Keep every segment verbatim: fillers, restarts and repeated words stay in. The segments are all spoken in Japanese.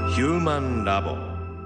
ヒューマンラボ。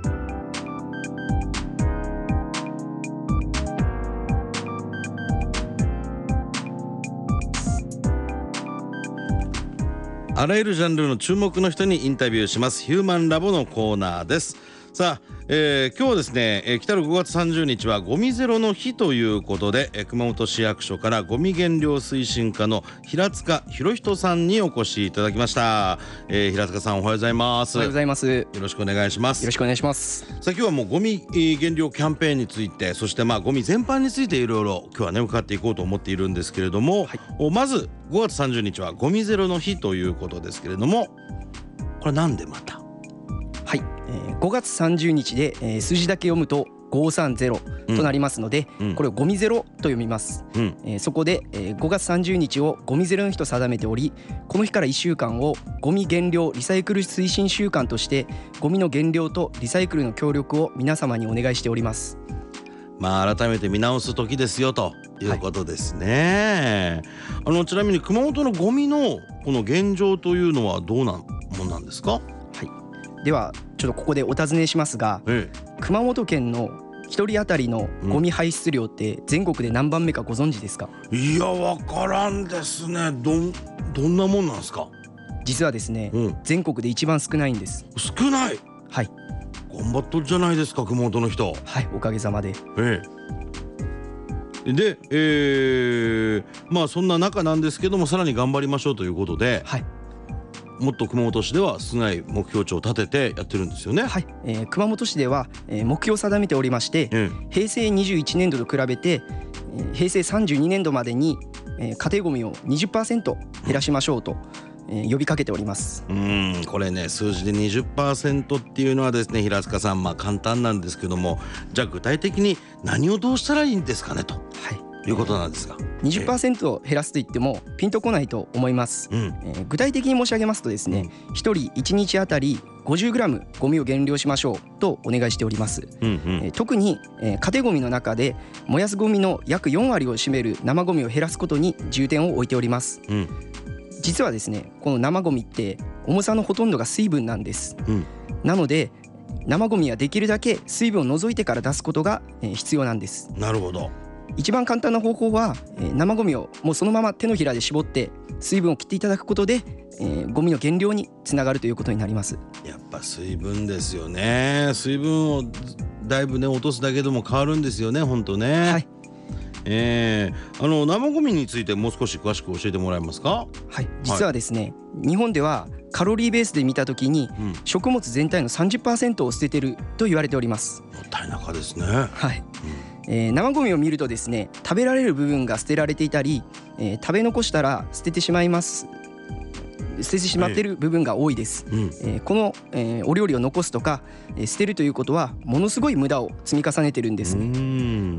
あらゆるジャンルの注目の人にインタビューしますヒューマンラボのコーナーです。さあ、えー、今日はですね、えー、来たるごがつさんじゅうにちはゴミゼロの日ということで、えー、熊本市役所からゴミ減量推進課の平塚博人さんにお越しいただきました。えー、平塚さん、おはようございます。 おはようございます。よろしくお願いします。 よろしくお願いします。 さあ、今日はもうゴミ減量キャンペーンについて、そしてまあゴミ全般についていろいろ今日はね伺っていこうと思っているんですけれども、はい、まずごがつさんじゅうにちはゴミゼロの日ということですけれども、これなんでまたはい、えー、ごがつさんじゅうにちで、えー、数字だけ読むとごさんゼロとなりますので、うん、これをゴミゼロと読みます、うんえー、そこで、えー、ごがつさんじゅうにちをゴミゼロの日と定めており、この日からいっしゅうかんをゴミ減量リサイクル推進週間として、ゴミの減量とリサイクルの協力を皆様にお願いしております。 まあ改めて見直す時ですよということですね、はい、あのちなみに熊本のゴミのこの現状というのはどうなもんなんですか？ はい、ではちょっとここでお尋ねしますが、ええ、熊本県のひとり当たりのゴミ排出量って全国で何番目かご存知ですか？ うん、いや分からんですね。どん、どんなもんなんですか？ 実はですね、うん、全国で一番少ないんです。 少ない？ はい。 頑張っとるじゃないですか熊本の人。 はい、おかげさまで。 ええ、で、えー、まあそんな中なんですけども、さらに頑張りましょうということで、はい、もっと熊本市では少ない目標値を立ててやってるんですよね。 はい、えー、熊本市では、えー、目標を定めておりまして、ええ、へいせいにじゅういちねんどと比べて、えー、へいせいさんじゅうにねんどまでに、えー、家庭ゴミを にじゅっパーセント 減らしましょうと、うんえー、呼びかけております。 うーんこれね、数字で にじゅっパーセント っていうのはですね、平塚さん、まあ簡単なんですけども、じゃあ具体的に何をどうしたらいいんですかねと、はいいうことなんですが、 にじゅっパーセント 減らすと言ってもピンとこないと思います、うんえー、具体的に申し上げますとですね、うん、ひとりいちにちあたり ごじゅうグラム ゴミを減量しましょうとお願いしております、うんうんえー、特に、えー、家庭ゴミの中で燃やすゴミの約よんわりを占める生ゴミを減らすことに重点を置いております、うん、実はですね、この生ゴミって重さのほとんどが水分なんです、うん、なので生ゴミはできるだけ水分を除いてから出すことが必要なんです。 なるほど。 一番簡単な方法は、えー、生ゴミをもうそのまま手のひらで絞って水分を切っていただくことで、えー、ゴミの減量につながるということになります。 やっぱ水分ですよね。水分をだいぶね落とすだけでも変わるんですよね、本当ね。はい。えー、あの生ゴミについてもう少し詳しく教えてもらえますか？ はい、実はですね、はい、日本ではカロリーベースで見たときに、うん、食物全体の さんじゅっパーセント を捨ててると言われております。 もったいなかですね。 はい、うんえー、生ゴミを見るとですね、食べられる部分が捨てられていたり、えー、食べ残したら捨ててしまいます捨ててしまっている部分が多いです、うんえー、この、えー、お料理を残すとか、えー、捨てるということはものすごい無駄を積み重ねてるんですね。うん、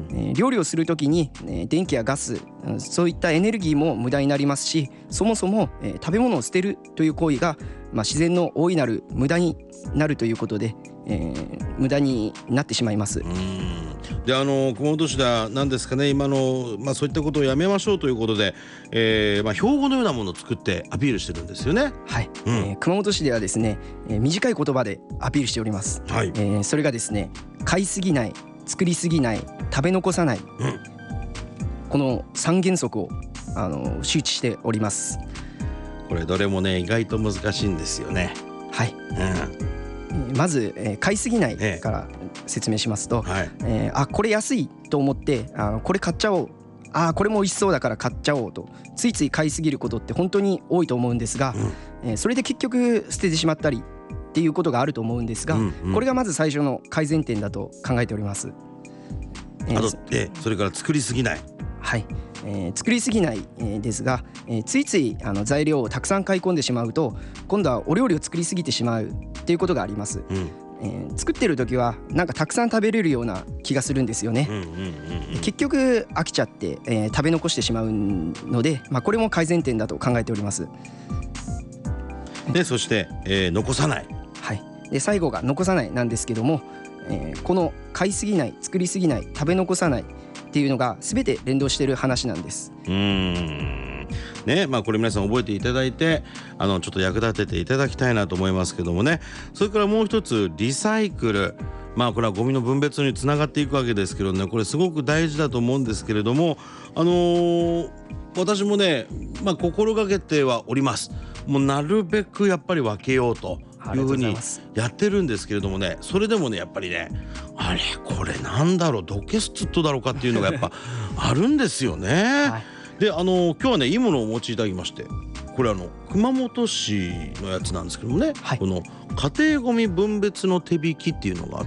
えー、料理をするときに、えー、電気やガス、そういったエネルギーも無駄になりますし、そもそも、えー、食べ物を捨てるという行為が、まあ、自然の大いなる無駄になるということで、えー、無駄になってしまいます。うんで、あの熊本市では何ですかね、今の、まあ、そういったことをやめましょうということで、えーまあ、標語のようなものを作ってアピールしてるんですよね。 はい、うんえー、熊本市ではですね、えー、短い言葉でアピールしております、はいえー、それがですね、買いすぎない、作りすぎない、食べ残さない、うん、このさん原則をあの周知しております。 これどれもね意外と難しいんですよね。 はい、うん、まず、えー、買いすぎないから説明しますと、ええはいえー、あこれ安いと思ってあのこれ買っちゃおう、あこれも美味しそうだから買っちゃおうとついつい買いすぎることって本当に多いと思うんですが、うんえー、それで結局捨ててしまったりっていうことがあると思うんですが、うんうん、これがまず最初の改善点だと考えております。 あと、えー、それから作りすぎない。 はい、えー、作りすぎない、えー、ですが、えー、ついついあの材料をたくさん買い込んでしまうと今度はお料理を作りすぎてしまうっていうことがあります、うんえー、作ってる時はなんかたくさん食べれるような気がするんですよね、うんうんうんうん、結局飽きちゃって、えー、食べ残してしまうので、まあ、これも改善点だと考えております。 でそして、えー、残さない、 はい、で最後が残さないなんですけども、えー、この買いすぎない、作りすぎない、食べ残さないっていうのが全て連動している話なんです。 うーんね、まあこれ皆さん覚えていただいて、あのちょっと役立てていただきたいなと思いますけどもね。それからもう一つ、リサイクル。まあこれはゴミの分別につながっていくわけですけどね、これすごく大事だと思うんですけれども、あのー、私もね、まあ心がけてはおります。もうなるべくやっぱり分けようというふうにやってるんですけれどもね、それでもねやっぱりね、あれこれなんだろう、どけスツットだろうかっていうのがやっぱあるんですよね。はい、で、あの今日はねいいものをお持ちいただきまして、これあの熊本市のやつなんですけどもね、はい、この家庭ごみ分別の手引きっていうのがあって、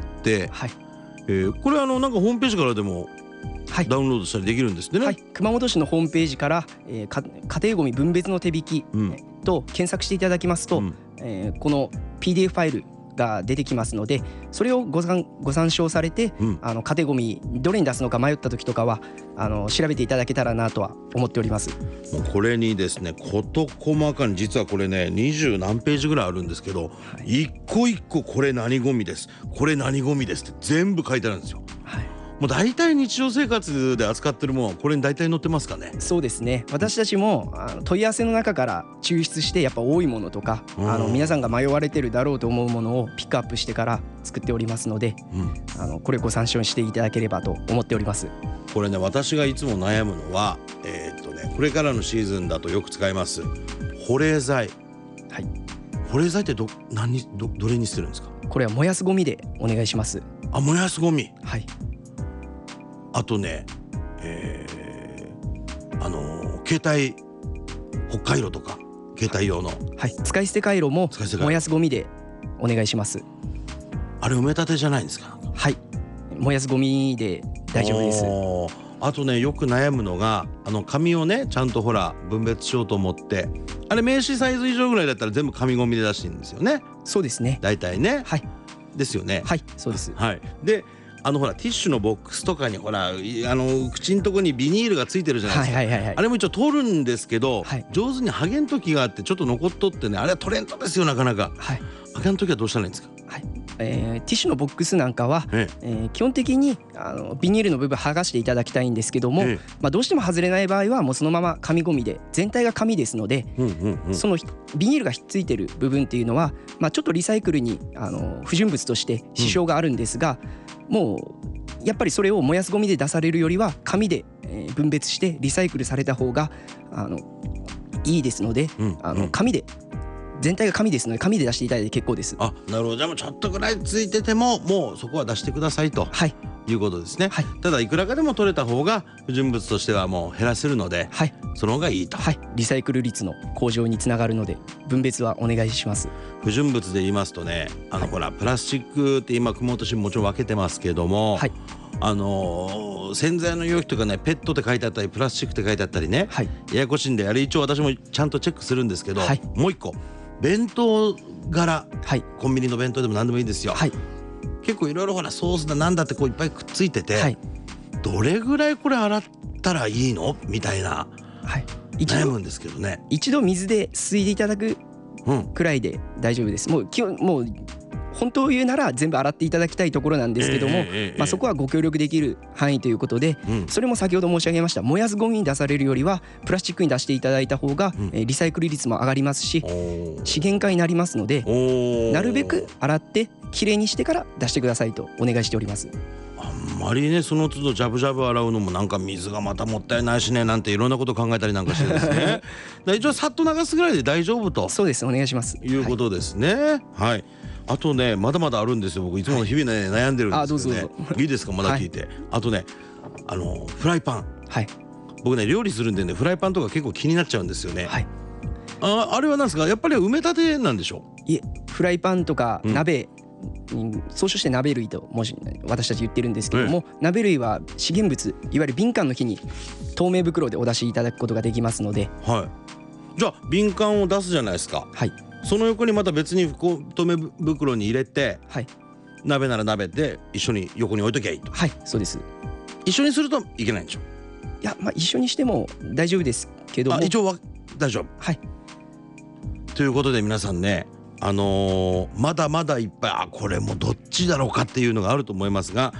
はい、えー、これあのなんかホームページからでもダウンロードしたりできるんですね。はい、 熊本市のホームページから、えー、か家庭ごみ分別の手引き、うん、と検索していただきますと、うん、えー、この ピーディーエフ ファイルが出てきますので、それをご参ご参照されて、うん、あの家庭ごみどれに出すのか迷った時とかはあの調べていただけたらなとは思っております。 もうこれにですね、事細かに、実はこれね二十何ページぐらいあるんですけど、はい、一個一個これ何ゴミです、これ何ゴミですって全部書いてあるんですよ。はい、もう大体日常生活で扱ってるものはこれに大体載ってますかね。 そうですね、私たちもあの問い合わせの中から抽出してやっぱ多いものとか、あの皆さんが迷われてるだろうと思うものをピックアップしてから作っておりますので、うん、あのこれご参照していただければと思っております。 これね、私がいつも悩むのは、えーっとね、これからのシーズンだとよく使います保冷剤。はい、保冷剤ってど何 ど, どれにしてるんですか？ これは燃やすゴミでお願いします。 あ、燃やすゴミ。 はい。 あとね、えー、あのー、携帯北海道とか携帯用の、 はい、使い捨て回路も燃やすゴミでお願いします。 あれ埋め立てじゃないんですか？ はい、燃やすゴミで大丈夫です。 あとね、よく悩むのが、あの紙をねちゃんとほら分別しようと思って、あれ名刺サイズ以上ぐらいだったら全部紙ゴミで出してるんですよね。 そうですね、 大体ね。 はい、 ですよね。 はい、そうです。 はい、であのほらティッシュのボックスとかにほらあの口のとこにビニールがついてるじゃないですか。はいはいはいはい、あれも一応取るんですけど、はい、上手に剥げん時があってちょっと残っとってね、あれは取れんとですよなかなか。はい、剥げん時はどうしたらいいんですか？ はい、えー、ティッシュのボックスなんかは、えええー、基本的にあのビニールの部分剥がしていただきたいんですけども、ええ、まあ、どうしても外れない場合はもうそのまま紙ゴミで、全体が紙ですので、うんうんうん、そのビニールがひっついてる部分っていうのは、まあ、ちょっとリサイクルにあの不純物として支障があるんですが、うん、もうやっぱりそれを燃やすゴミで出されるよりは紙で分別してリサイクルされた方があのいいですので、うん、あの紙で、全体が紙ですので紙で出していただいて結構です。 あ、なるほど。じゃあもうちょっとぐらいついててももうそこは出してくださいと、はい、いうことですね。はい、ただいくらかでも取れた方が不純物としてはもう減らせるので、はい、その方がいいと。 はい、リサイクル率の向上につながるので分別はお願いします。 不純物で言いますとね、あの、はい、ほらプラスチックって今熊本市もちろん分けてますけども、はい、あのー、洗剤の容器とかね、ペットって書いてあったりプラスチックって書いてあったりね、はい、ややこしいんで、あれ一応私もちゃんとチェックするんですけど、はい、もう一個弁当柄、はい、コンビニの弁当でも何でもいいですよ、はい、結構いろいろほらソースだなんだってこういっぱいくっついてて、はい、どれぐらいこれ洗ったらいいのみたいな、はい、悩むんですけどね。 一度水ですいでいただくくらいで大丈夫です。もう基本もう本当を言うなら全部洗っていただきたいところなんですけども、えーまあ、そこはご協力できる範囲ということで、うん、それも先ほど申し上げました燃やすゴミに出されるよりはプラスチックに出していただいた方が、うん、リサイクル率も上がりますし資源化になりますので、なるべく洗ってきれいにしてから出してくださいとお願いしております。 あんまりねその都度ジャブジャブ洗うのもなんか水がまたもったいないしねなんていろんなこと考えたりなんかしてですね一応さっと流すぐらいで大丈夫と。 そうです、お願いします。 いうことですね。はい、はい、あとねまだまだあるんですよ。僕いつも日々ね、はい、悩んでるんですけどね。あ、どうぞどうぞいいですか、まだ聞いて、はい、あとねあのフライパン、はい、僕ね料理するんでねフライパンとか結構気になっちゃうんですよね。はい、あ, あれはなんですか、やっぱり埋め立てなんでしょう？ いえ、フライパンとか鍋、うん、総称して鍋類ともし私たち言ってるんですけども、うん、鍋類は資源物いわゆる敏感の日に透明袋でお出しいただくことができますので、はい、じゃあ敏感を出すじゃないですか。はい、その横にまた別に透明袋に入れて、はい、鍋なら鍋で一緒に横に置いときゃいいと。はい、そうです。一緒にするといけないんでしょ？いや、まあ、一緒にしても大丈夫ですけども、あ、一応は大丈夫。はい、ということで皆さんね、あのー、まだまだいっぱい、あ、これもどっちだろうかっていうのがあると思いますが、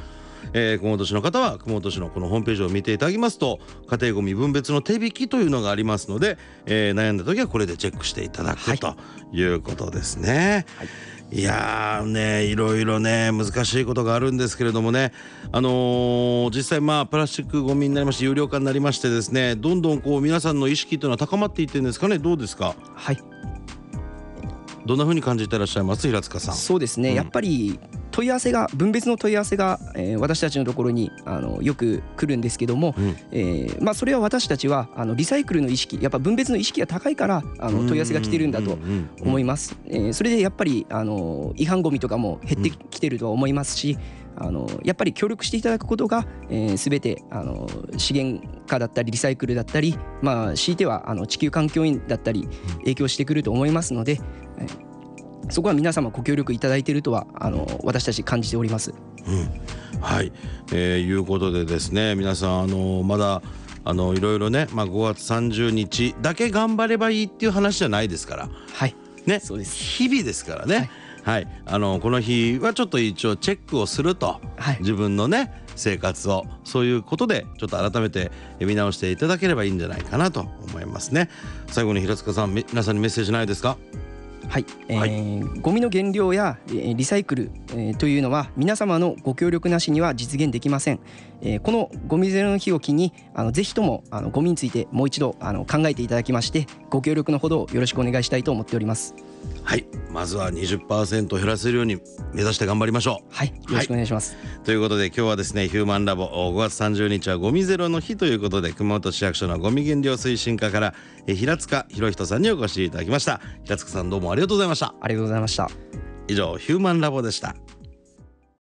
えー、熊本市の方は熊本市のこのホームページを見ていただきますと、家庭ごみ分別の手引きというのがありますので、えー、悩んだ時はこれでチェックしていただく、はい、ということですね。はい、いやーね、いろいろね難しいことがあるんですけれどもね、あのー、実際まあプラスチックゴミになりまして有料化になりましてですね、どんどんこう皆さんの意識というのは高まっていってるんですかね。どうですか。 はい、 どんな風に感じていらっしゃいます、平塚さん。 そうですね、うん、やっぱり問い合わせが分別の問い合わせが、えー、私たちのところにあのよく来るんですけども、うん、えーまあ、それは私たちはあのリサイクルの意識、やっぱ分別の意識が高いからあの問い合わせが来てるんだと思います。えー、それでやっぱりあの違反ゴミとかも減ってきてるとは思いますし、あのやっぱり協力していただくことが、えー、全てあの資源化だったりリサイクルだったり、まあ、強いてはあの地球環境院だったり影響してくると思いますので、えーそこは皆様ご協力いただいているとはあの私たち感じております。 うん、はい、えー、いうことでですね、皆さんあのまだあのいろいろね、まあ、ごがつさんじゅうにちだけ頑張ればいいっていう話じゃないですから、 はいね、 そうです。 日々ですからね、はいはい、あのこの日はちょっと一応チェックをすると、はい、自分のね生活をそういうことでちょっと改めて見直していただければいいんじゃないかなと思いますね。最後に平塚さん、皆さんにメッセージないですか。 はい、えーはい、ゴミの減量やリサイクル、えー、というのは皆様のご協力なしには実現できません。えー、このゴミゼロの日を機にあのぜひともあのゴミについてもう一度あの考えていただきまして、ご協力のほどよろしくお願いしたいと思っております。 はい、まずは にじゅっパーセント 減らせるように目指して頑張りましょう。 はい、よろしくお願いします。 はい、ということで今日はですね、ヒューマンラボごがつさんじゅうにちはゴミゼロの日ということで、熊本市役所のゴミ減量推進課からえ平塚博人さんにお越しいただきました。平塚さん、どうもありがとうございました。 ありがとうございました。 以上、ヒューマンラボでした。